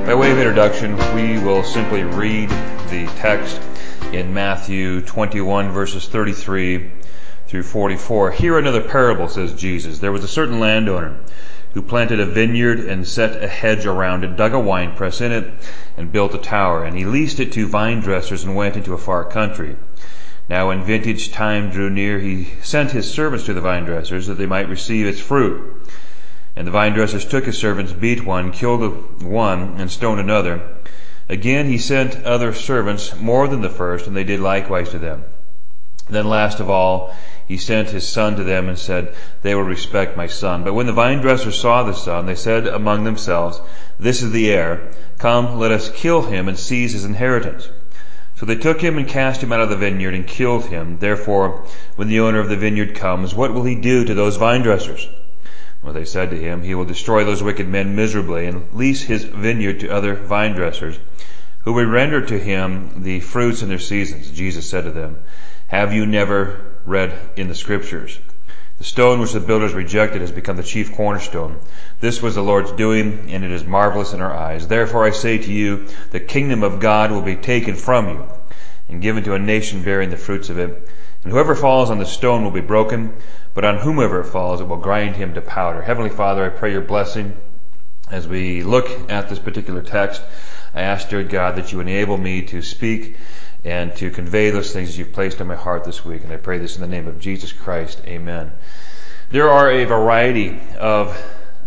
By way of introduction, we will simply read the text in Matthew 21 verses 33 through 44. Here another parable, says Jesus. There was a certain landowner who planted a vineyard and set a hedge around it, dug a winepress in it, and built a tower. And he leased it to vine dressers and went into a far country. Now when vintage time drew near, he sent his servants to the vine dressers that they might receive its fruit. And the vine dressers took his servants, beat one, killed one, and stoned another. Again he sent other servants, more than the first, and they did likewise to them. Then last of all, he sent his son to them and said, "They will respect my son." But when the vine dressers saw the son, they said among themselves, "This is the heir. Come, let us kill him and seize his inheritance." So they took him and cast him out of the vineyard and killed him. Therefore, when the owner of the vineyard comes, what will he do to those vine dressers? Well, they said to him, "He will destroy those wicked men miserably and lease his vineyard to other vine dressers, who will render to him the fruits in their seasons." Jesus said to them, "Have you never read in the Scriptures? The stone which the builders rejected has become the chief cornerstone. This was the Lord's doing, and it is marvelous in our eyes. Therefore I say to you, the kingdom of God will be taken from you and given to a nation bearing the fruits of it. And whoever falls on the stone will be broken, but on whomever it falls, it will grind him to powder." Heavenly Father, I pray your blessing as we look at this particular text. I ask, dear God, that you enable me to speak and to convey those things you've placed on my heart this week. And I pray this in the name of Jesus Christ. Amen. There are a variety of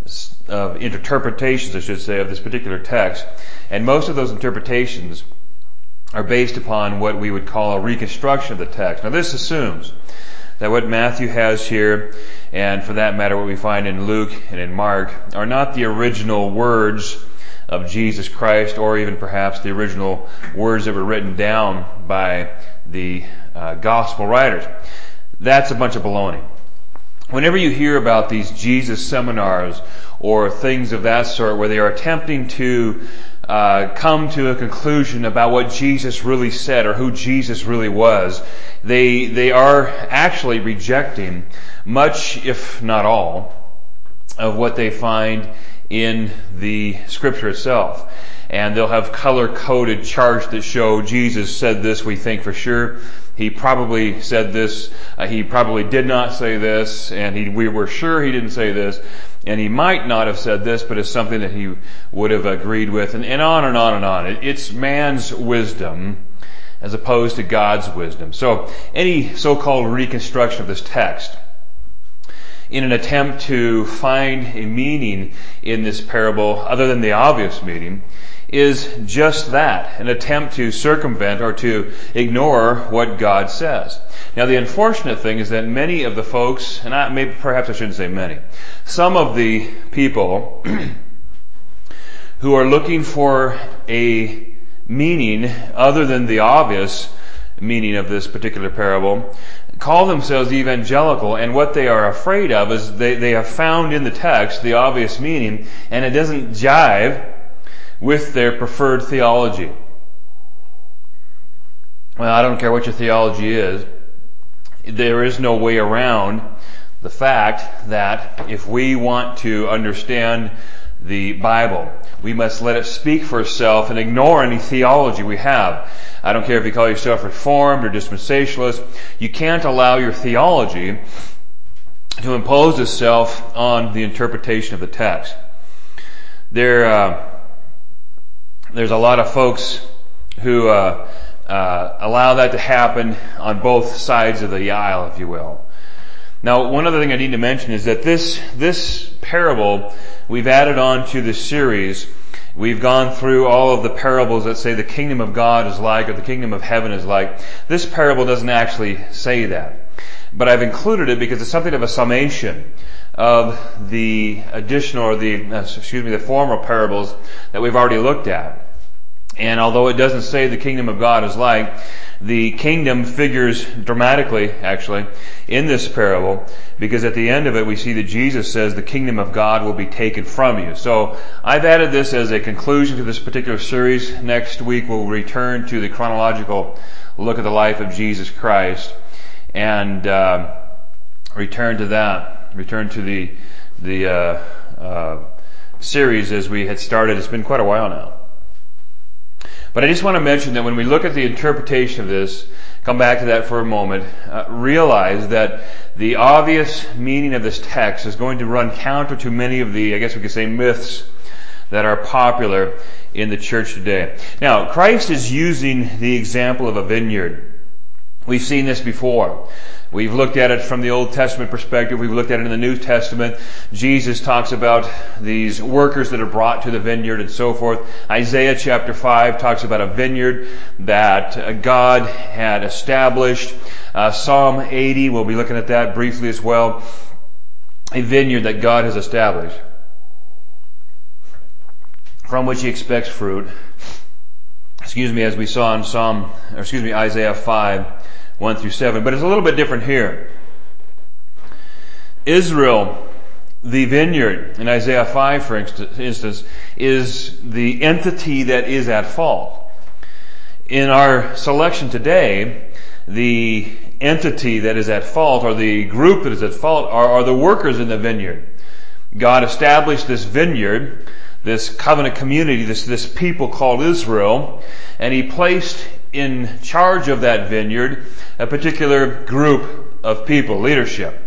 interpretations, I should say, of this particular text. And most of those interpretations are based upon what we would call a reconstruction of the text. Now this assumes that what Matthew has here, and for that matter what we find in Luke and in Mark, are not the original words of Jesus Christ, or even perhaps the original words that were written down by the gospel writers. That's a bunch of baloney. Whenever you hear about these Jesus seminars or things of that sort where they are attempting to come to a conclusion about what Jesus really said or who Jesus really was, they are actually rejecting much, if not all, of what they find in the Scripture itself. And they'll have color-coded charts that show Jesus said this, we think for sure. He probably said this. He probably did not say this. And we were sure he didn't say this. And he might not have said this, but it's something that he would have agreed with. And on and on and on. It's man's wisdom as opposed to God's wisdom. So any so-called reconstruction of this text in an attempt to find a meaning in this parable other than the obvious meaning is just that, an attempt to circumvent or to ignore what God says. Now the unfortunate thing is that many of the folks, and perhaps I shouldn't say many, some of the people who are looking for a meaning other than the obvious meaning of this particular parable call themselves evangelical, and what they are afraid of is they have found in the text the obvious meaning, and it doesn't jive with their preferred theology. Well, I don't care what your theology is. There is no way around the fact that if we want to understand the Bible, we must let it speak for itself and ignore any theology we have. I don't care if you call yourself Reformed or Dispensationalist. You can't allow your theology to impose itself on the interpretation of the text. There's a lot of folks who allow that to happen on both sides of the aisle, if you will. Now, one other thing I need to mention is that this parable we've added on to this series. We've gone through all of the parables that say the kingdom of God is like, or the kingdom of heaven is like. This parable doesn't actually say that. But I've included it because it's something of a summation of the additional, or the former parables that we've already looked at. And although it doesn't say the kingdom of God is like, the kingdom figures dramatically, actually, in this parable, because at the end of it we see that Jesus says the kingdom of God will be taken from you. So I've added this as a conclusion to this particular series. Next week we'll return to the chronological look at the life of Jesus Christ and return to the series as we had started. It's been quite a while now. But I just want to mention that when we look at the interpretation of this, come back to that for a moment, realize that the obvious meaning of this text is going to run counter to many of the, I guess we could say, myths that are popular in the church today. Now, Christ is using the example of a vineyard. We've seen this before. We've looked at it from the Old Testament perspective. We've looked at it in the New Testament. Jesus talks about these workers that are brought to the vineyard and so forth. Isaiah chapter 5 talks about a vineyard that God had established. Psalm 80, we'll be looking at that briefly as well. A vineyard that God has established, from which He expects fruit. As we saw in Isaiah 5, 1 through 7. But it's a little bit different here. Israel, the vineyard, in Isaiah 5, for instance, is the entity that is at fault. In our selection today, the entity that is at fault, or the group that is at fault, are the workers in the vineyard. God established this vineyard, this covenant community, this people called Israel, and He placed in charge of that vineyard a particular group of people, leadership.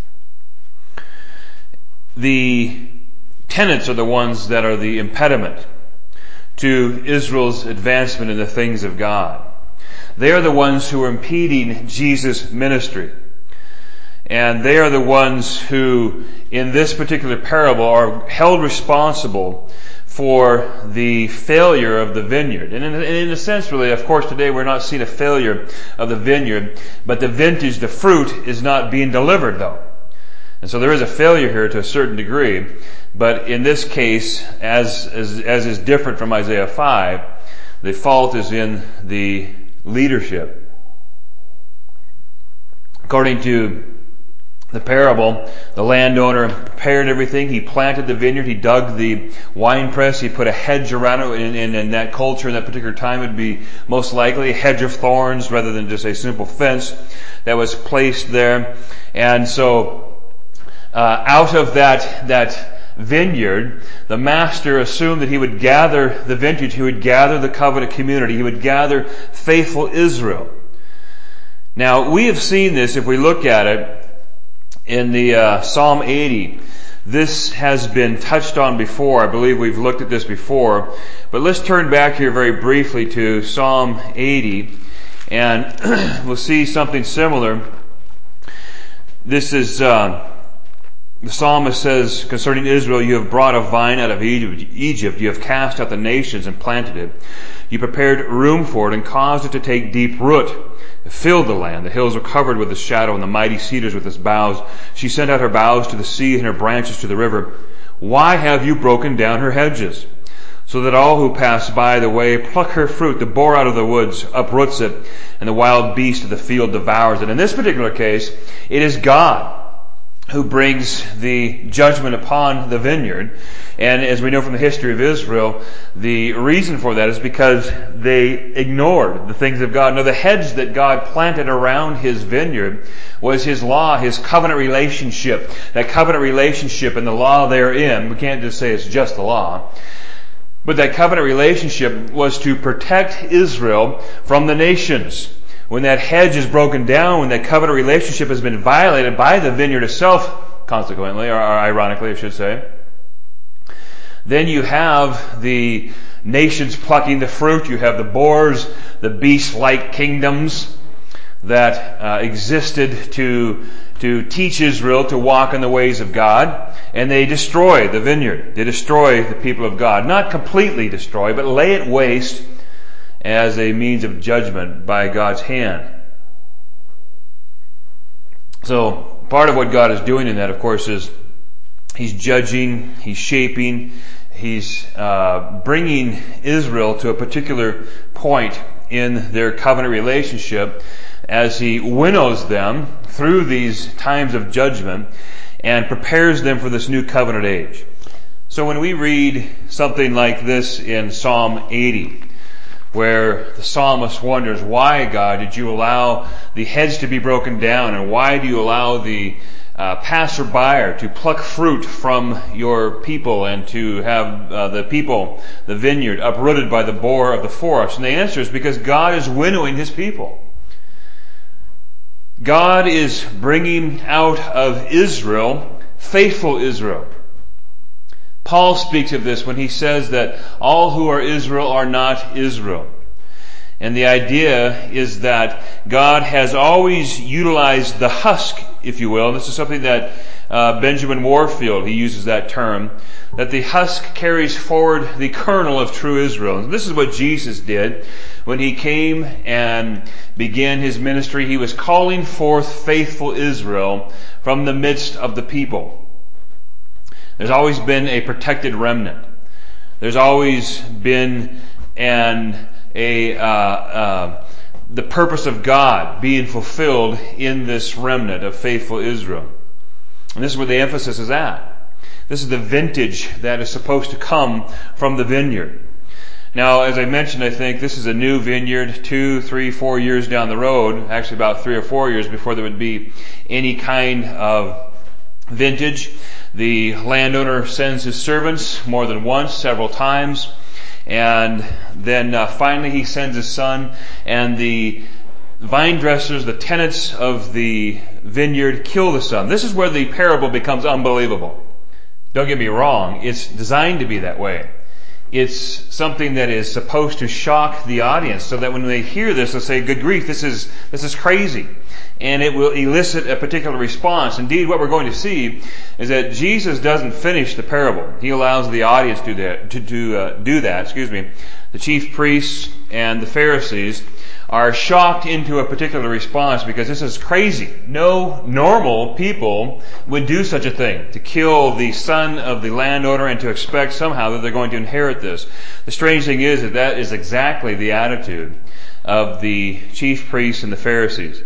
The tenants are the ones that are the impediment to Israel's advancement in the things of God. They are the ones who are impeding Jesus' ministry. And they are the ones who, in this particular parable, are held responsible for the failure of the vineyard. And in a sense, really, of course, today we're not seeing a failure of the vineyard, but the vintage, the fruit, is not being delivered, though. And so there is a failure here to a certain degree. But in this case, as is different from Isaiah 5, the fault is in the leadership. According to the parable, the landowner prepared everything. He planted the vineyard. He dug the winepress. He put a hedge around it. In that culture, in that particular time, it would be most likely a hedge of thorns rather than just a simple fence that was placed there. And so, out of that vineyard, the master assumed that he would gather the vintage. He would gather the covenant community. He would gather faithful Israel. Now, we have seen this, if we look at it, in the Psalm 80. This has been touched on before. I believe we've looked at this before. But let's turn back here very briefly to Psalm 80, and we'll see something similar. This is, the psalmist says concerning Israel, "You have brought a vine out of Egypt. You have cast out the nations and planted it. You prepared room for it and caused it to take deep root. It filled the land. The hills were covered with its shadow, and the mighty cedars with its boughs. She sent out her boughs to the sea and her branches to the river. Why have you broken down her hedges, so that all who pass by the way pluck her fruit? The boar out of the woods uproots it, and the wild beast of the field devours it." In this particular case, it is God who brings the judgment upon the vineyard. And as we know from the history of Israel, the reason for that is because they ignored the things of God. Now, the hedge that God planted around His vineyard was His law, His covenant relationship. That covenant relationship and the law therein, we can't just say it's just the law, but that covenant relationship was to protect Israel from the nations. When that hedge is broken down, when that covenant relationship has been violated by the vineyard itself, consequently, or ironically I should say, then you have the nations plucking the fruit. You have the boars, the beast-like kingdoms that existed to teach Israel to walk in the ways of God. And they destroy the vineyard. They destroy the people of God. Not completely destroy, but lay it waste as a means of judgment by God's hand. So part of what God is doing in that, of course, is He's judging, He's shaping, He's bringing Israel to a particular point in their covenant relationship as He winnows them through these times of judgment and prepares them for this new covenant age. So when we read something like this in Psalm 80, where the psalmist wonders, why, God, did you allow the hedge to be broken down, and why do you allow the passerby or to pluck fruit from your people and to have the vineyard, uprooted by the boar of the forest? And the answer is because God is winnowing His people. God is bringing out of Israel faithful Israel. Paul speaks of this when he says that all who are Israel are not Israel. And the idea is that God has always utilized the husk, if you will. And this is something that Benjamin Warfield, he uses that term, that the husk carries forward the kernel of true Israel. And this is what Jesus did when He came and began His ministry. He was calling forth faithful Israel from the midst of the people. There's always been a protected remnant. There's always been the purpose of God being fulfilled in this remnant of faithful Israel. And this is where the emphasis is at. This is the vintage that is supposed to come from the vineyard. Now, as I mentioned, I think this is a new vineyard 2, 3, 4 years down the road, actually about 3 or 4 years before there would be any kind of vintage. The landowner sends his servants more than once, several times, and then finally he sends his son, and the vine dressers, the tenants of the vineyard, kill the son. This is where the parable becomes unbelievable. Don't get me wrong, it's designed to be that way. It's something that is supposed to shock the audience so that when they hear this, they'll say, good grief, this is crazy. And it will elicit a particular response. Indeed, what we're going to see is that Jesus doesn't finish the parable. He allows the audience to do that. The chief priests and the Pharisees are shocked into a particular response because this is crazy. No normal people would do such a thing, to kill the son of the landowner and to expect somehow that they're going to inherit this. The strange thing is that is exactly the attitude of the chief priests and the Pharisees.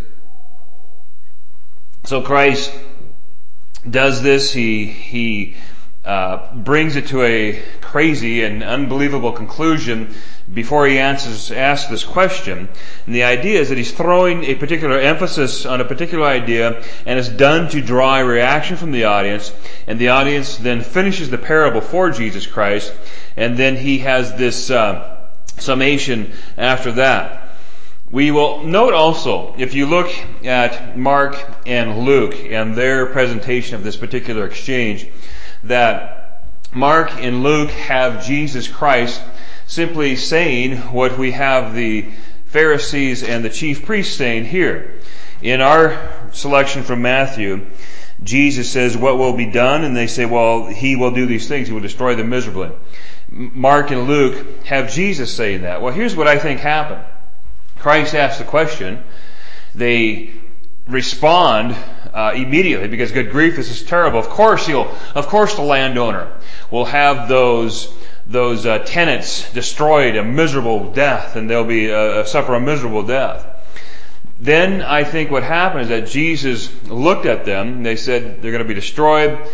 So Christ does this. He brings it to a crazy and unbelievable conclusion before he asks this question. And the idea is that he's throwing a particular emphasis on a particular idea, and it's done to draw a reaction from the audience. And the audience then finishes the parable for Jesus Christ, and then he has this summation after that. We will note also, if you look at Mark and Luke and their presentation of this particular exchange, that Mark and Luke have Jesus Christ simply saying what we have the Pharisees and the chief priests saying here. In our selection from Matthew, Jesus says, what will be done? And they say, well, He will do these things. He will destroy them miserably. Mark and Luke have Jesus saying that. Well, here's what I think happened. Christ asks the question. They respond immediately because, good grief, this is terrible. Of course the landowner will have those tenants destroyed a miserable death, and they'll be suffer a miserable death. Then I think what happened is that Jesus looked at them. They said they're going to be destroyed.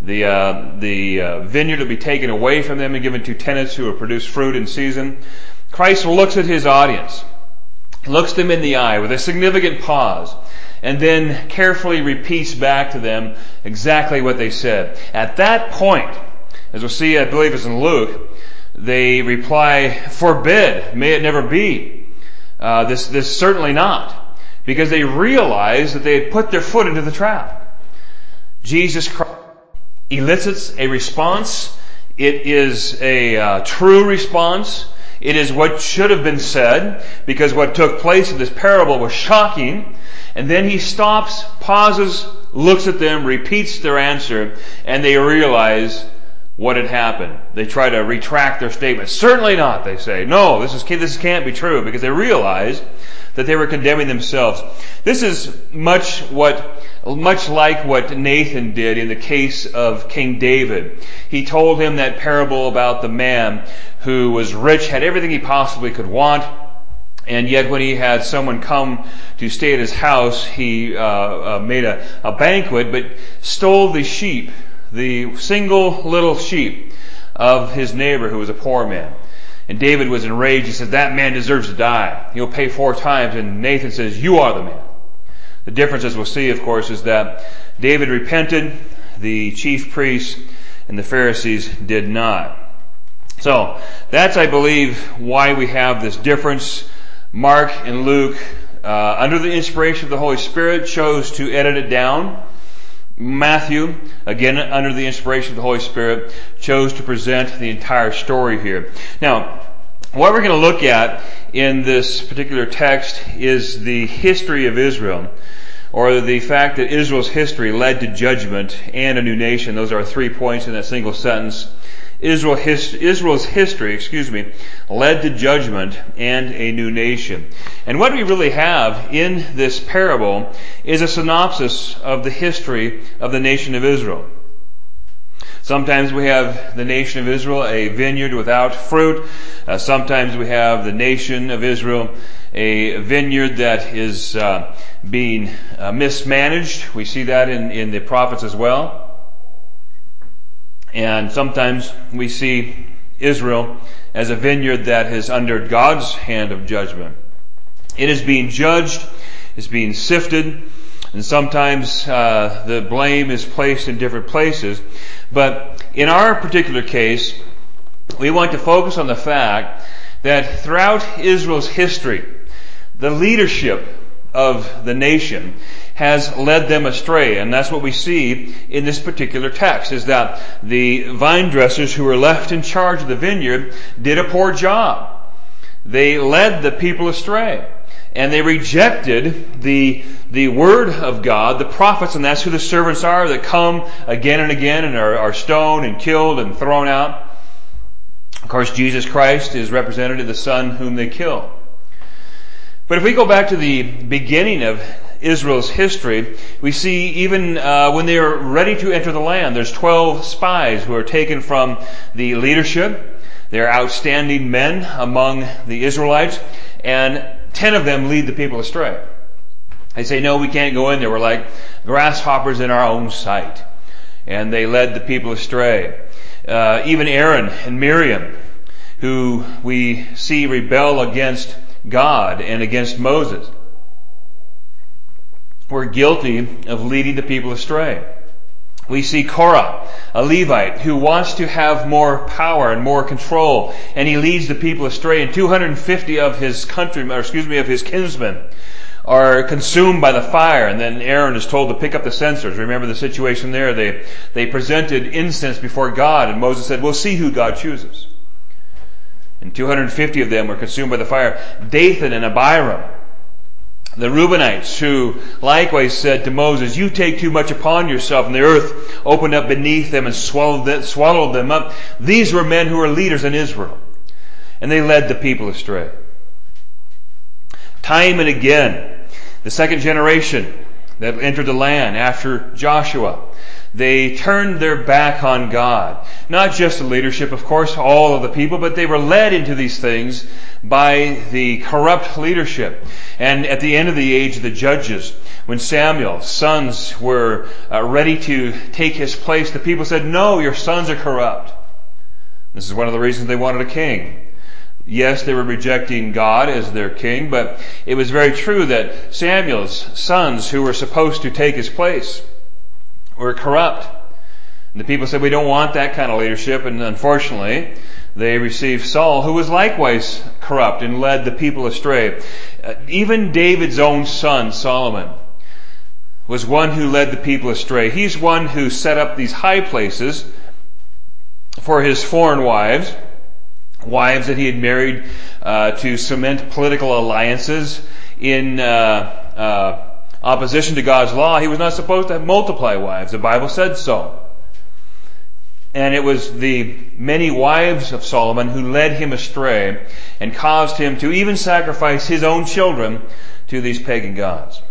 The vineyard will be taken away from them and given to tenants who will produce fruit in season. Christ looks at His audience, looks them in the eye with a significant pause, and then carefully repeats back to them exactly what they said. At that point, as we'll see, I believe it's in Luke, they reply, forbid, may it never be. This certainly not. Because they realized that they had put their foot into the trap. Jesus Christ elicits a response. It is a true response. It is what should have been said, because what took place in this parable was shocking. And then He stops, pauses, looks at them, repeats their answer, and they realize what had happened. They try to retract their statement. Certainly not, they say. No, this can't be true, because they realize that they were condemning themselves. This is much like what Nathan did in the case of King David. He told him that parable about the man who was rich, had everything he possibly could want, and yet when he had someone come to stay at his house, he made a banquet, but stole the sheep, the single little sheep of his neighbor who was a poor man. And David was enraged. He said, that man deserves to die. He'll pay 4 times. And Nathan says, you are the man. The difference, as we'll see, of course, is that David repented, the chief priests and the Pharisees did not. So, that's, I believe, why we have this difference. Mark and Luke, under the inspiration of the Holy Spirit, chose to edit it down. Matthew, again under the inspiration of the Holy Spirit, chose to present the entire story here. Now, what we're going to look at in this particular text is the history of Israel, or the fact that Israel's history led to judgment and a new nation. Those are 3 points in that single sentence. Israel's history, led to judgment and a new nation. And what we really have in this parable is a synopsis of the history of the nation of Israel. Sometimes we have the nation of Israel, a vineyard without fruit. Sometimes we have the nation of Israel, a vineyard that is being mismanaged. We see that in the prophets as well. And sometimes we see Israel as a vineyard that is under God's hand of judgment. It is being judged, it's being sifted, and sometimes the blame is placed in different places. But in our particular case, we want to focus on the fact that throughout Israel's history, the leadership of the nation has led them astray. And that's what we see in this particular text, is that the vine dressers who were left in charge of the vineyard did a poor job. They led the people astray. And they rejected the word of God, the prophets, and that's who the servants are that come again and again and are stoned and killed and thrown out. Of course, Jesus Christ is represented as the Son whom they kill. But if we go back to the beginning of Israel's history, we see even when they are ready to enter the land, there's 12 spies who are taken from the leadership. They're outstanding men among the Israelites, and 10 of them lead the people astray. They say, no, we can't go in there. We're like grasshoppers in our own sight. And they led the people astray. Even Aaron and Miriam, who we see rebel against God and against Moses, were guilty of leading the people astray. We see Korah, a Levite, who wants to have more power and more control, and he leads the people astray. And 250 of his of his kinsmen are consumed by the fire, and then Aaron is told to pick up the censers. Remember the situation there. They presented incense before God, and Moses said, we'll see who God chooses. And 250 of them were consumed by the fire. Dathan and Abiram, the Reubenites, who likewise said to Moses, you take too much upon yourself, and the earth opened up beneath them and swallowed them up. These were men who were leaders in Israel, and they led the people astray. Time and again, the second generation that entered the land after Joshua, they turned their back on God. Not just the leadership, of course, all of the people, but they were led into these things by the corrupt leadership. And at the end of the age of the judges, when Samuel's sons were ready to take his place, the people said, no, your sons are corrupt. This is one of the reasons they wanted a king. Yes, they were rejecting God as their king, but it was very true that Samuel's sons, who were supposed to take his place, were corrupt. And the people said, we don't want that kind of leadership. And unfortunately, they received Saul, who was likewise corrupt and led the people astray. Even David's own son, Solomon, was one who led the people astray. He's one who set up these high places for his foreign wives that he had married to cement political alliances in opposition to God's law. He was not supposed to multiply wives. The Bible said so. And it was the many wives of Solomon who led him astray and caused him to even sacrifice his own children to these pagan gods.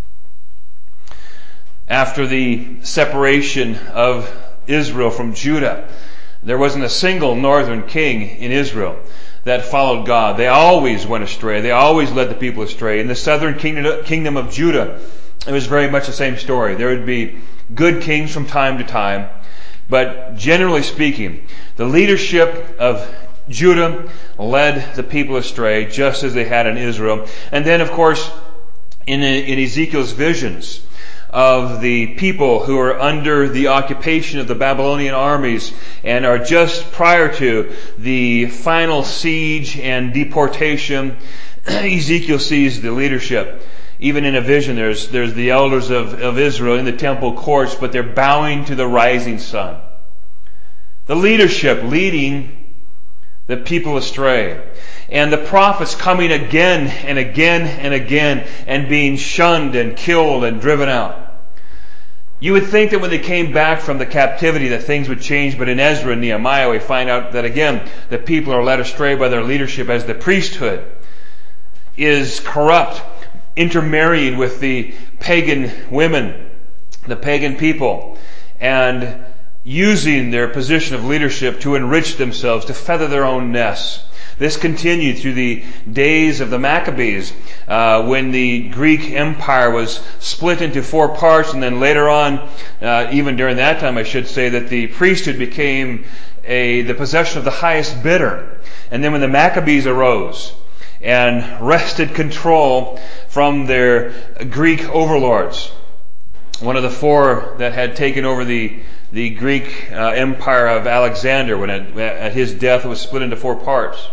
After the separation of Israel from Judah, there wasn't a single northern king in Israel that followed God. They always went astray. They always led the people astray. In the southern kingdom of Judah, it was very much the same story. There would be good kings from time to time, but generally speaking, the leadership of Judah led the people astray, just as they had in Israel. And then, of course, in Ezekiel's visions of the people who are under the occupation of the Babylonian armies and are just prior to the final siege and deportation. Ezekiel sees the leadership. Even in a vision, there's the elders of Israel in the temple courts, but they're bowing to the rising sun. The leadership leading the people astray. And the prophets coming again and again and again and being shunned and killed and driven out. You would think that when they came back from the captivity that things would change, but in Ezra and Nehemiah we find out that again the people are led astray by their leadership as the priesthood is corrupt, intermarrying with the pagan women, the pagan people, and using their position of leadership to enrich themselves, to feather their own nests. This continued through the days of the Maccabees, when the Greek Empire was split into 4 parts, and then later on, even during that time I should say, that the priesthood became the possession of the highest bidder. And then when the Maccabees arose and wrested control from their Greek overlords, one of the 4 that had taken over the Greek Empire of Alexander, when at his death it was split into 4 parts.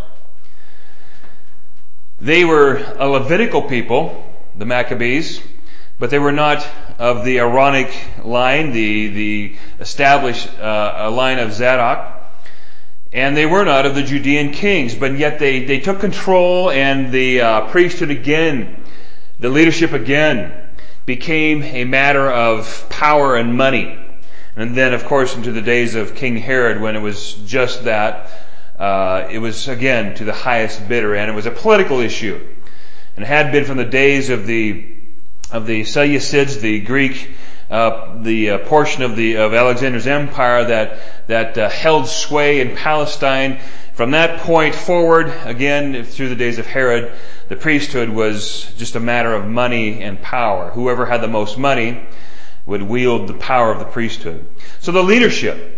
They were a Levitical people, the Maccabees, but they were not of the Aaronic line, the established line of Zadok, and they were not of the Judean kings, but yet they took control, and the priesthood again, the leadership again, became a matter of power and money. And then, of course, into the days of King Herod, when it was just that, it was again to the highest bidder, and it was a political issue. And it had been from the days of the Seleucids, the Greek, the portion of Alexander's empire that held sway in Palestine. From that point forward, again through the days of Herod, the priesthood was just a matter of money and power. Whoever had the most money would wield the power of the priesthood. So the leadership,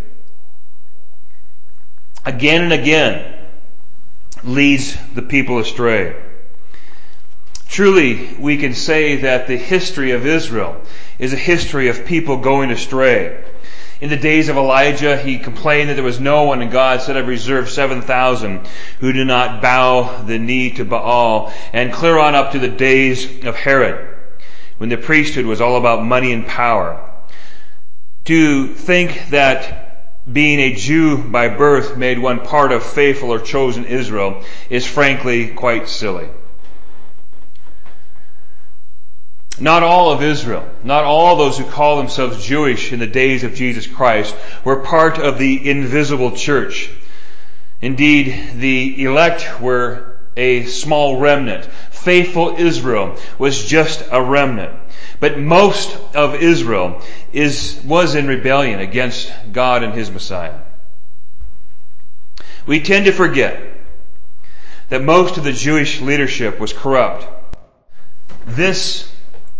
again and again, leads the people astray. Truly, we can say that the history of Israel is a history of people going astray. In the days of Elijah, he complained that there was no one, and God said, I've reserved 7,000 who do not bow the knee to Baal. And clear on up to the days of Herod, when the priesthood was all about money and power. To think that being a Jew by birth made one part of faithful or chosen Israel is frankly quite silly. Not all of Israel, not all those who call themselves Jewish in the days of Jesus Christ were part of the invisible church. Indeed, the elect were a small remnant. Faithful Israel was just a remnant. But most of Israel was in rebellion against God and His Messiah. We tend to forget that most of the Jewish leadership was corrupt. This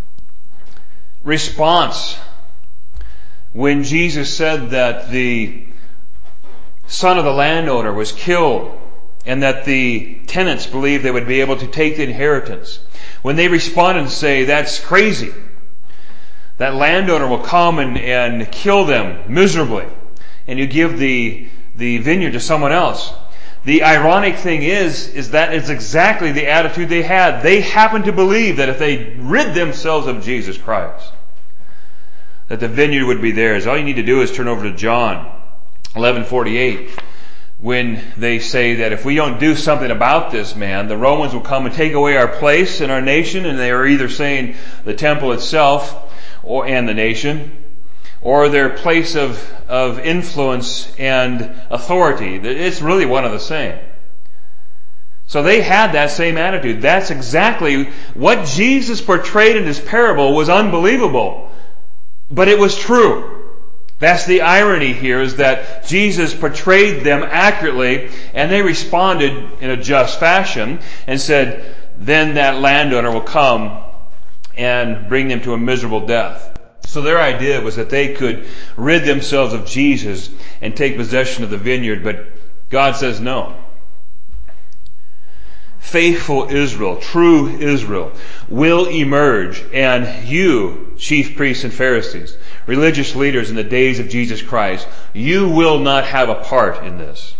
response, when Jesus said that the son of the landowner was killed and that the tenants believed they would be able to take the inheritance, when they responded and say, that's crazy, that landowner will come and kill them miserably, and you give the vineyard to someone else. The ironic thing is that it's exactly the attitude they had. They happened to believe that if they rid themselves of Jesus Christ, that the vineyard would be theirs. All you need to do is turn over to John 11:48, when they say that if we don't do something about this man, the Romans will come and take away our place in our nation, and they are either saying the temple itself and the nation, or their place of influence and authority. It's really one of the same. So they had that same attitude. That's exactly what Jesus portrayed in His parable was unbelievable, but it was true. That's the irony here, is that Jesus portrayed them accurately, and they responded in a just fashion and said, then that landowner will come and bring them to a miserable death. So their idea was that they could rid themselves of Jesus and take possession of the vineyard, but God says no. faithful Israel, true Israel, will emerge, and you, chief priests and Pharisees, religious leaders in the days of Jesus Christ, you will not have a part in this.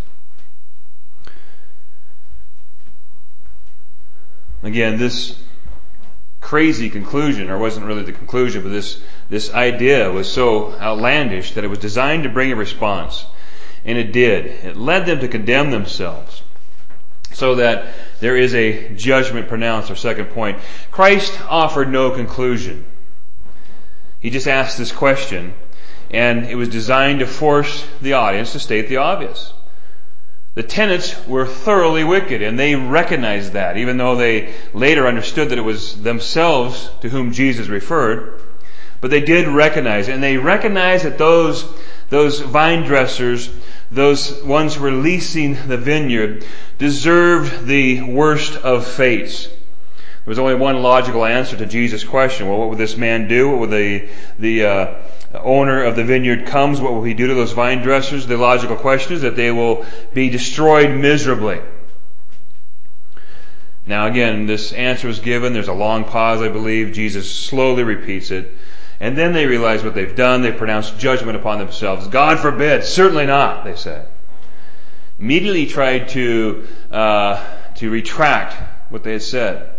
Again, this crazy conclusion, or wasn't really the conclusion, but this idea was so outlandish that it was designed to bring a response. And it did. It led them to condemn themselves, so that there is a judgment pronounced. Our second point. Christ offered no conclusion. He just asked this question, and it was designed to force the audience to state the obvious. The tenants were thoroughly wicked, and they recognized that, even though they later understood that it was themselves to whom Jesus referred. But they did recognize it, and they recognized that those vine dressers, those ones who were leasing the vineyard, deserved the worst of fates. There was only one logical answer to Jesus' question. Well, what would this man do? What would the owner of the vineyard comes? What will he do to those vine dressers? The logical question is that they will be destroyed miserably. Now again, this answer is given. There's a long pause, I believe. Jesus slowly repeats it. And then they realize what they've done. They pronounce judgment upon themselves. God forbid. Certainly not, they said. Immediately tried to retract what they had said,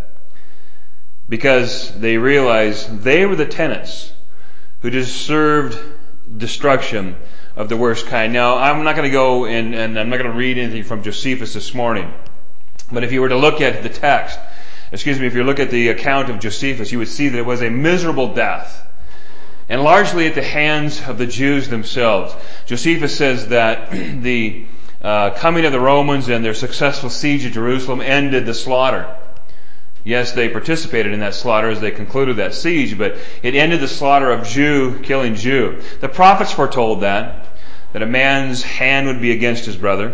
because they realized they were the tenants who deserved destruction of the worst kind. Now, I'm not going to go and I'm not going to read anything from Josephus this morning, but if you were to look at the text, if you look at the account of Josephus, you would see that it was a miserable death, and largely at the hands of the Jews themselves. Josephus says that the coming of the Romans and their successful siege of Jerusalem ended the slaughter. Yes, they participated in that slaughter as they concluded that siege, but it ended the slaughter of Jew killing Jew. The prophets foretold that a man's hand would be against his brother.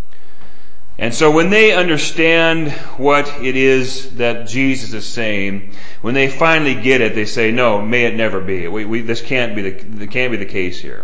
And so when they understand what it is that Jesus is saying, when they finally get it, they say, no, may it never be. This can't be the case here.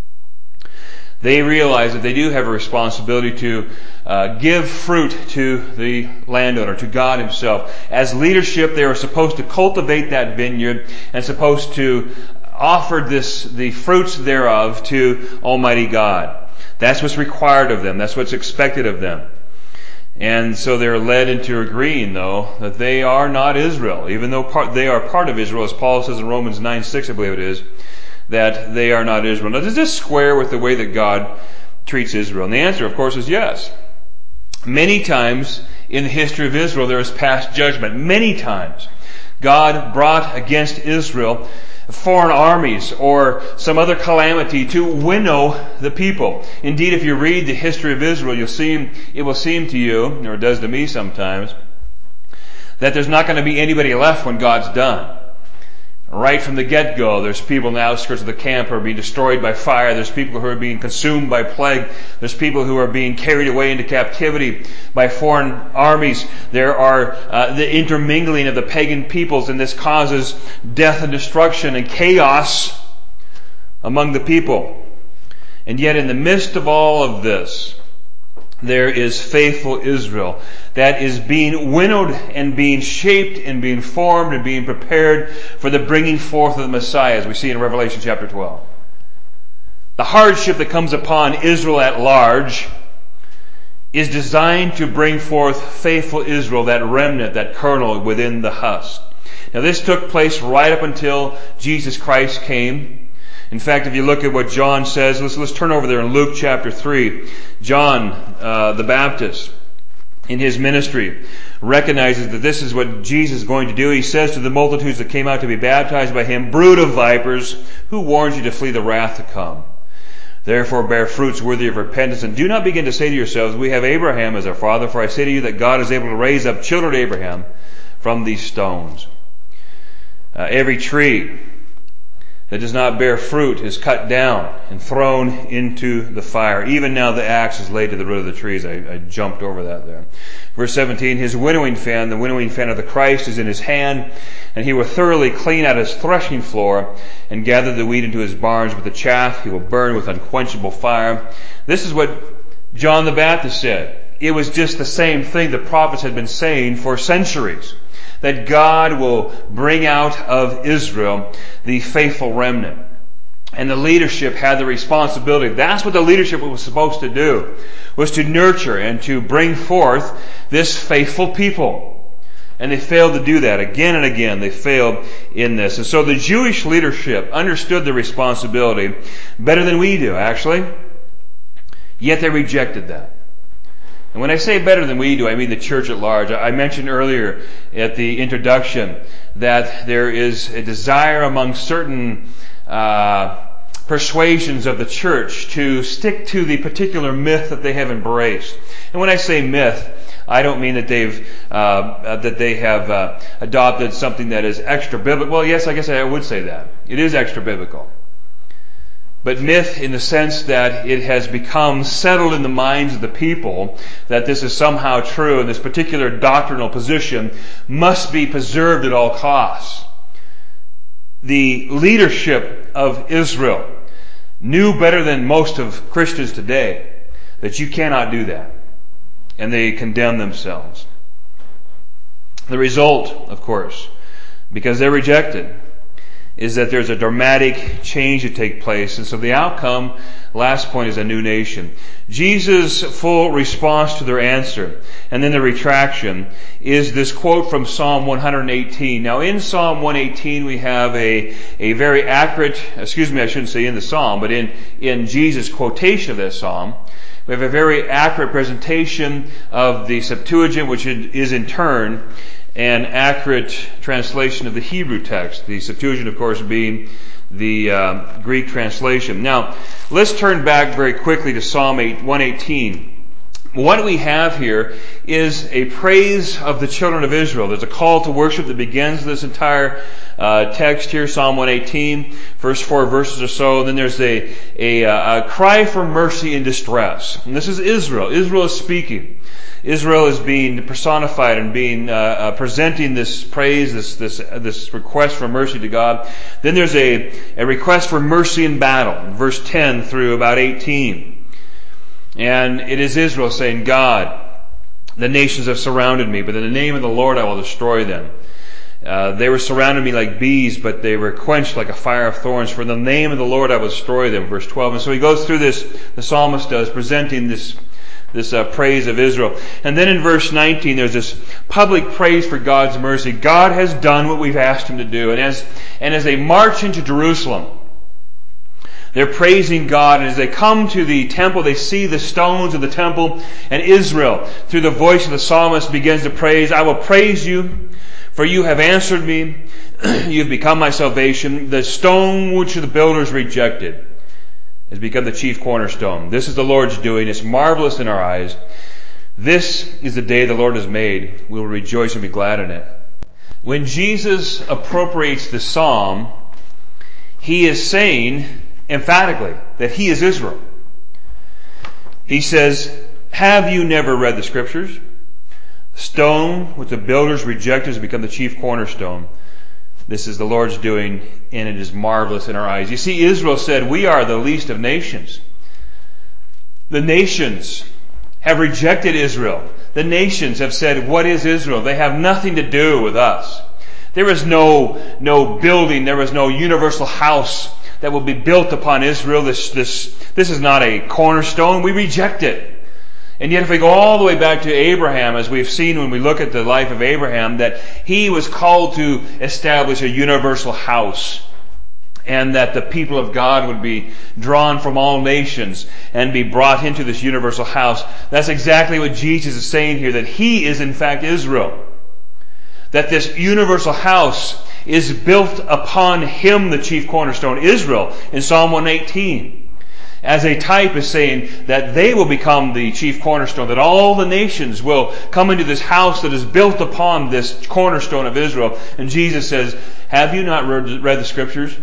They realize that they do have a responsibility to give fruit to the landowner, to God Himself. As leadership, they are supposed to cultivate that vineyard and supposed to offer the fruits thereof to Almighty God. That's what's required of them. That's what's expected of them. And so they're led into agreeing, though, that they are not Israel, even though they are part of Israel, as Paul says in Romans 9:6, I believe it is, that they are not Israel. Now, does this square with the way that God treats Israel? And the answer, of course, is yes. Many times in the history of Israel, there is past judgment. Many times God brought against Israel foreign armies or some other calamity to winnow the people. Indeed, if you read the history of Israel, it will seem to you, or it does to me sometimes, that there's not going to be anybody left when God's done. Right from the get-go, there's people in the outskirts of the camp who are being destroyed by fire. There's people who are being consumed by plague. There's people who are being carried away into captivity by foreign armies. There are the intermingling of the pagan peoples, and this causes death and destruction and chaos among the people. And yet in the midst of all of this, there is faithful Israel that is being winnowed and being shaped and being formed and being prepared for the bringing forth of the Messiah, as we see in Revelation chapter 12. The hardship that comes upon Israel at large is designed to bring forth faithful Israel, that remnant, that kernel within the husk. Now this took place right up until Jesus Christ came. In fact, if you look at what John says, let's turn over there in Luke chapter 3. John, the Baptist, in his ministry, recognizes that this is what Jesus is going to do. He says to the multitudes that came out to be baptized by Him, "Brood of vipers, who warns you to flee the wrath to come? Therefore bear fruits worthy of repentance, and do not begin to say to yourselves, we have Abraham as our father, for I say to you that God is able to raise up children to Abraham from these stones. Every tree that does not bear fruit is cut down and thrown into the fire. Even now the axe is laid to the root of the trees." I jumped over that there. Verse 17, "His winnowing fan, the winnowing fan of the Christ, is in His hand, and He will thoroughly clean out His threshing floor and gather the wheat into His barns, but the chaff He will burn with unquenchable fire." This is what John the Baptist said. it was just the same thing the prophets had been saying for centuries. That God will bring out of Israel the faithful remnant. And the leadership had the responsibility. That's what the leadership was supposed to do, was to nurture and to bring forth this faithful people. And they failed to do that. Again and again, they failed in this. And so the Jewish leadership understood the responsibility better than we do, actually. Yet they rejected that. And when I say better than we do, I mean the church at large. I mentioned earlier at the introduction that there is a desire among certain persuasions of the church to stick to the particular myth that they have embraced. And when I say myth, I don't mean that they have adopted something that is extra biblical. Well, yes, I guess I would say that. It is extra biblical. But myth in the sense that it has become settled in the minds of the people that this is somehow true and this particular doctrinal position must be preserved at all costs. The leadership of Israel knew better than most of Christians today that you cannot do that. And they condemn themselves. The result, of course, because they're rejected, is that there's a dramatic change to take place. And so the outcome, last point, is a new nation. Jesus' full response to their answer, and then the retraction, is this quote from Psalm 118. Now in Psalm 118 we have a very accurate, I shouldn't say in the Psalm, but in Jesus' quotation of that Psalm, we have a very accurate presentation of the Septuagint, which is in turn an accurate translation of the Hebrew text. The Septuagint, of course, being the Greek translation. Now, let's turn back very quickly to Psalm 118. What we have here is a praise of the children of Israel. There's a call to worship that begins this entire text here, Psalm 118, first 4 verses or so. And then there's a cry for mercy in distress. And this is Israel. Israel is speaking. Israel is being personified and being presenting this praise, this request for mercy to God. Then there's a request for mercy in battle, verse 10 through about 18. And it is Israel saying, God, the nations have surrounded me, but in the name of the Lord I will destroy them. They were surrounding me like bees, but they were quenched like a fire of thorns. For in the name of the Lord I will destroy them. Verse 12. And so he goes through this, the psalmist does, presenting this praise of Israel. And then in verse 19 there's this public praise for God's mercy. God has done what we've asked Him to do. And as they march into Jerusalem, they're praising God, and as they come to the temple, they see the stones of the temple, and Israel, through the voice of the psalmist, begins to praise, I will praise you, for you have answered me, you have become my salvation. The stone which the builders rejected has become the chief cornerstone. This is the Lord's doing. It's marvelous in our eyes. This is the day the Lord has made. We will rejoice and be glad in it. When Jesus appropriates the psalm, He is saying emphatically that He is Israel. He says, have you never read the Scriptures? The stone which the builders rejected has become the chief cornerstone. This is the Lord's doing, and it is marvelous in our eyes. You see, Israel said, we are the least of nations. The nations have rejected Israel. The nations have said, what is Israel? They have nothing to do with us. There is no building, there is no universal house that will be built upon Israel. This is not a cornerstone. We reject it. And yet if we go all the way back to Abraham, as we've seen when we look at the life of Abraham, that he was called to establish a universal house, and that the people of God would be drawn from all nations and be brought into this universal house. That's exactly what Jesus is saying here, that He is in fact Israel. That this universal house is built upon Him, the chief cornerstone, Israel, in Psalm 118. As a type is saying that they will become the chief cornerstone, that all the nations will come into this house that is built upon this cornerstone of Israel. And Jesus says, have you not read the Scriptures?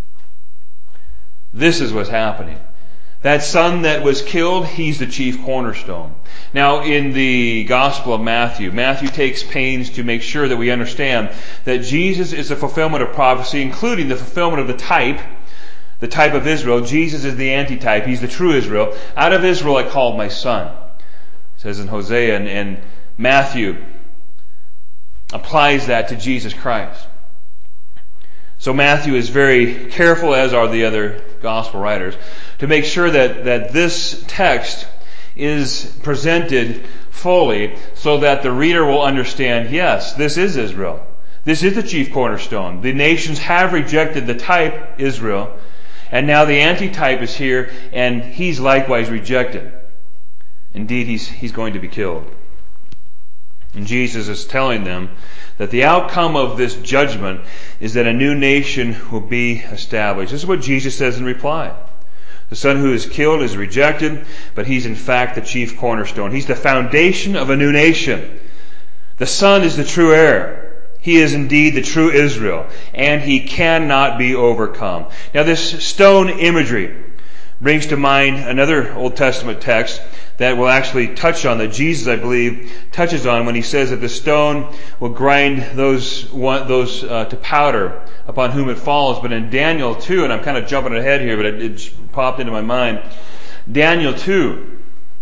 This is what's happening. That son that was killed, he's the chief cornerstone. Now, in the Gospel of Matthew takes pains to make sure that we understand that Jesus is the fulfillment of prophecy, including the fulfillment of the type of Israel. Jesus is the antitype. He's the true Israel. Out of Israel I called my son. says in Hosea, and Matthew applies that to Jesus Christ. So Matthew is very careful, as are the other gospel writers, to make sure that this text is presented fully so that the reader will understand, yes, this is Israel. This is the chief cornerstone. The nations have rejected the type, Israel, and now the antitype is here, and he's likewise rejected. Indeed, he's going to be killed. And Jesus is telling them that the outcome of this judgment is that a new nation will be established. This is what Jesus says in reply. The son who is killed is rejected, but he's in fact the chief cornerstone. He's the foundation of a new nation. The son is the true heir. He is indeed the true Israel, and he cannot be overcome. Now this stone imagery brings to mind another Old Testament text that will actually touch on, that Jesus, I believe, touches on when he says that the stone will grind those to powder upon whom it falls. But in Daniel 2, and I'm kind of jumping ahead here, but it popped into my mind, Daniel 2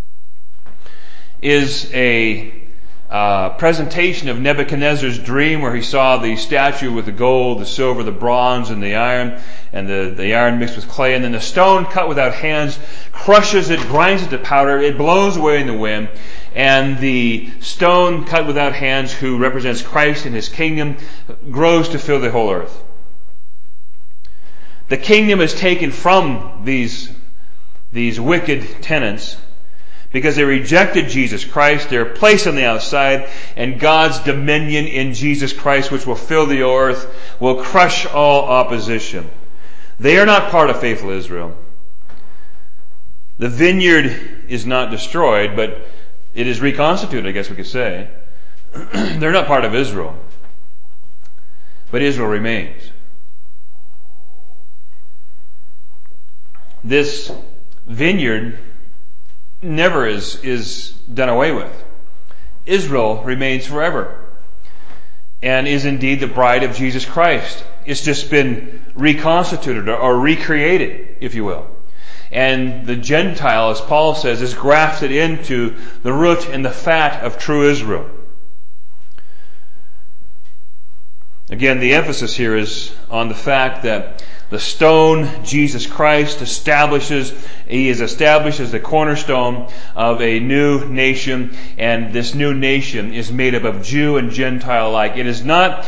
is a presentation of Nebuchadnezzar's dream where he saw the statue with the gold, the silver, the bronze, and the iron, and the iron mixed with clay, and then the stone cut without hands crushes it, grinds it to powder, it blows away in the wind, and the stone cut without hands, who represents Christ and his kingdom, grows to fill the whole earth. The kingdom is taken from these wicked tenants because they rejected Jesus Christ. They're placed on the outside, and God's dominion in Jesus Christ, which will fill the earth, will crush all opposition. They are not part of faithful Israel. The vineyard is not destroyed, but it is reconstituted, I guess we could say. They're not part of Israel. But Israel remains. This vineyard never is done away with. Israel remains forever and is indeed the bride of Jesus Christ. It's just been reconstituted or recreated, if you will. And the Gentile, as Paul says, is grafted into the root and the fat of true Israel. Again, the emphasis here is on the fact that the stone, Jesus Christ, He is established as the cornerstone of a new nation, and this new nation is made up of Jew and Gentile alike. It is not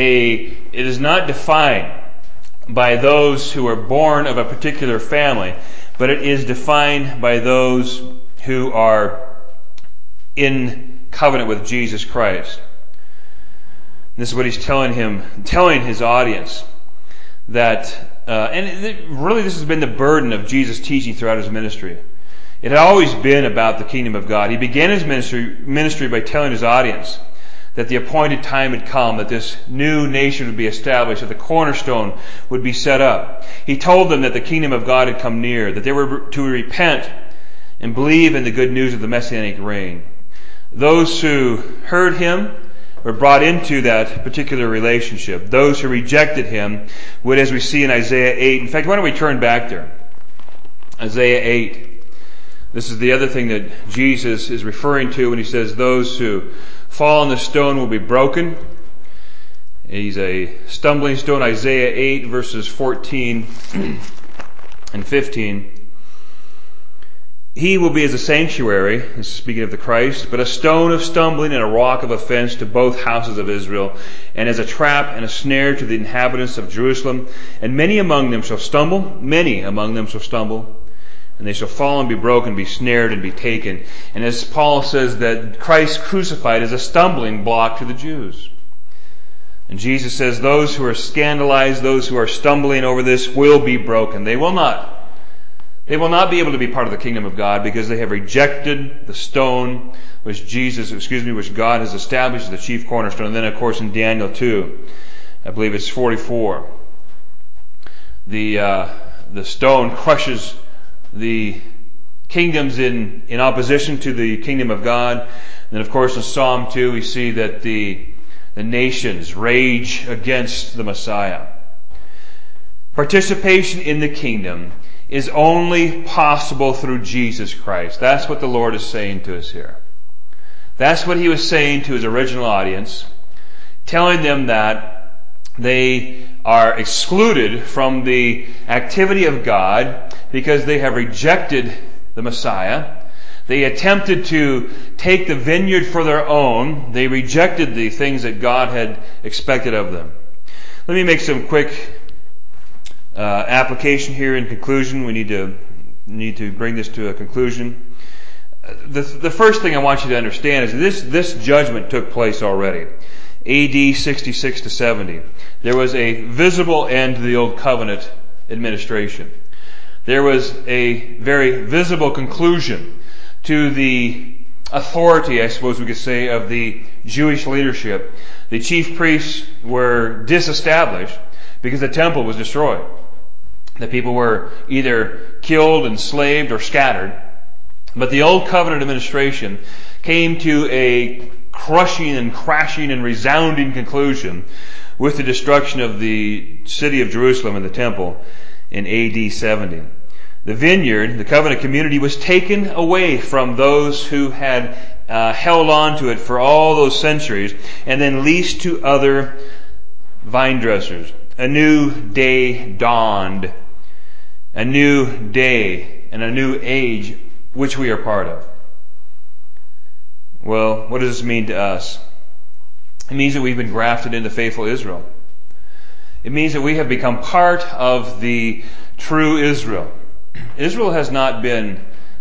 defined by those who are born of a particular family, but it is defined by those who are in covenant with Jesus Christ. This is what he's telling his audience, that really this has been the burden of Jesus' teaching throughout his ministry. It had always been about the kingdom of God. He began his ministry by telling his audience that the appointed time had come, that this new nation would be established, that the cornerstone would be set up. He told them that the kingdom of God had come near, that they were to repent and believe in the good news of the Messianic reign. Those who heard him were brought into that particular relationship. Those who rejected him would, as we see in Isaiah 8. In fact, why don't we turn back there? Isaiah 8. This is the other thing that Jesus is referring to when he says those who fall on the stone will be broken. He's a stumbling stone. Isaiah 8 verses 14 and 15. He will be as a sanctuary, this is speaking of the Christ, but a stone of stumbling and a rock of offense to both houses of Israel, and as a trap and a snare to the inhabitants of Jerusalem. And many among them shall stumble, and they shall fall and be broken, be snared and be taken. And as Paul says, that Christ crucified is a stumbling block to the Jews. And Jesus says those who are scandalized, those who are stumbling over this will be broken. They will not be able to be part of the kingdom of God because they have rejected the stone which God has established as the chief cornerstone. And then, of course, in Daniel 2, I believe it's 44, the stone crushes the kingdoms in opposition to the kingdom of God. And then, of course, in Psalm 2, we see that the nations rage against the Messiah. Participation in the kingdom is only possible through Jesus Christ. That's what the Lord is saying to us here. That's what he was saying to his original audience, telling them that they are excluded from the activity of God because they have rejected the Messiah. They attempted to take the vineyard for their own. They rejected the things that God had expected of them. Let me make some quick application here in conclusion. We need to bring this to a conclusion. The first thing I want you to understand is this judgment took place already. AD 66 to 70. There was a visible end to the Old Covenant administration. There was a very visible conclusion to the authority, I suppose we could say, of the Jewish leadership. The chief priests were disestablished because the temple was destroyed. The people were either killed, enslaved, or scattered. But the Old Covenant administration came to a crushing and crashing and resounding conclusion with the destruction of the city of Jerusalem and the temple in AD 70. The vineyard, the covenant community, was taken away from those who had held on to it for all those centuries and then leased to other vine dressers. A new day dawned. A new day and a new age which we are part of. Well, what does this mean to us? It means that we've been grafted into faithful Israel. It means that we have become part of the true Israel. Israel has not been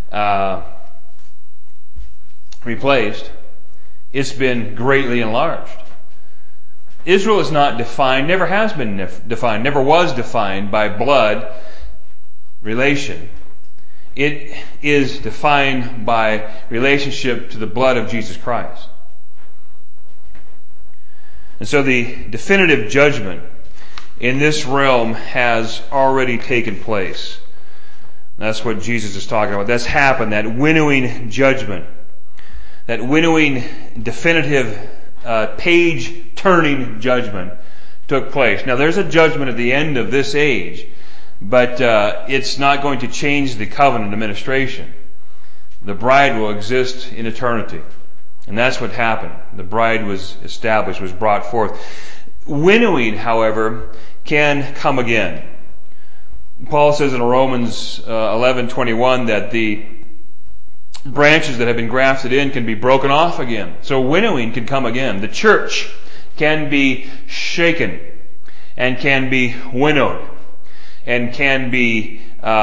replaced. It's been greatly enlarged. Israel is not defined, never has been defined, never was defined by blood relation. It is defined by relationship to the blood of Jesus Christ. And so the definitive judgment in this realm has already taken place. That's what Jesus is talking about. That's happened, that winnowing judgment. That winnowing, definitive, page-turning judgment took place. Now there's a judgment at the end of this age, but it's not going to change the covenant administration. The bride will exist in eternity. And that's what happened. The bride was established, was brought forth. Winnowing, however, can come again. Paul says in Romans 11:21 that the branches that have been grafted in can be broken off again. So winnowing can come again. The church can be shaken and can be winnowed and can be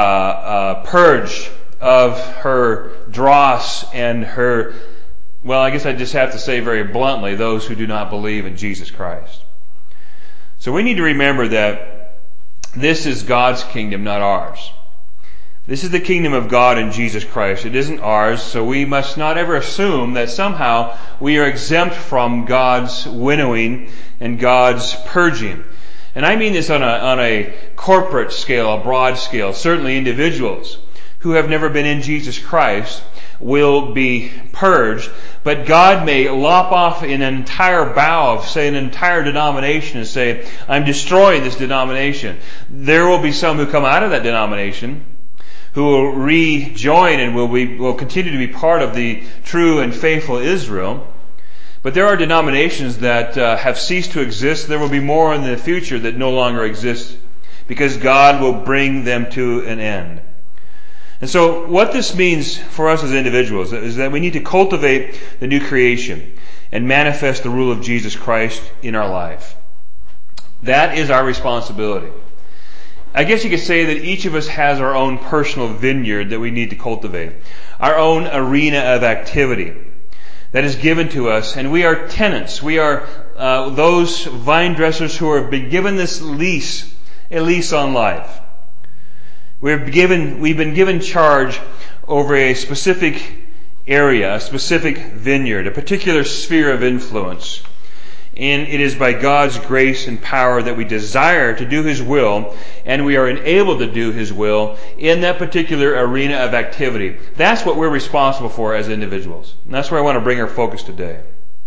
purged of her dross and her, well, I guess I just have to say very bluntly, those who do not believe in Jesus Christ. So we need to remember that this is God's kingdom, not ours. This is the kingdom of God in Jesus Christ. It isn't ours, so we must not ever assume that somehow we are exempt from God's winnowing and God's purging. And I mean this on a corporate scale, a broad scale. Certainly individuals who have never been in Jesus Christ will be purged, but God may lop off an entire bough of, say, an entire denomination and say, I'm destroying this denomination. There will be some who come out of that denomination who will rejoin and will continue to be part of the true and faithful Israel. But there are denominations that have ceased to exist. There will be more in the future that no longer exist because God will bring them to an end. And so what this means for us as individuals is that we need to cultivate the new creation and manifest the rule of Jesus Christ in our life. That is our responsibility. I guess you could say that each of us has our own personal vineyard that we need to cultivate, our own arena of activity that is given to us, and we are tenants. We are those vine dressers who have been given this lease, a lease on life. We've been given charge over a specific area, a specific vineyard, a particular sphere of influence. And it is by God's grace and power that we desire to do His will, and we are enabled to do His will in that particular arena of activity. That's what we're responsible for as individuals. And that's where I want to bring our focus today.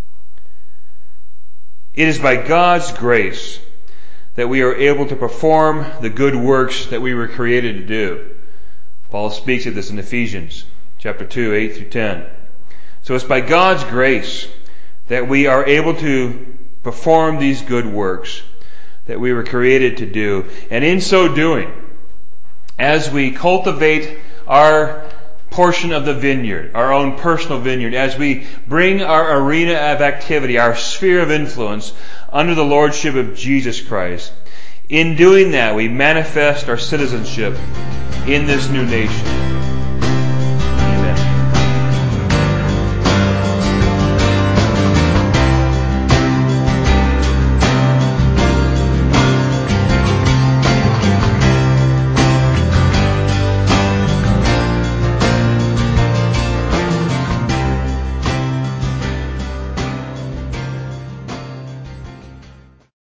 It is by God's grace that we are able to perform the good works that we were created to do. Paul speaks of this in Ephesians chapter 2, 8 through 10. So it's by God's grace that we are able to perform these good works that we were created to do. And in so doing, as we cultivate our portion of the vineyard, our own personal vineyard, as we bring our arena of activity, our sphere of influence under the lordship of Jesus Christ, in doing that we manifest our citizenship in this new nation.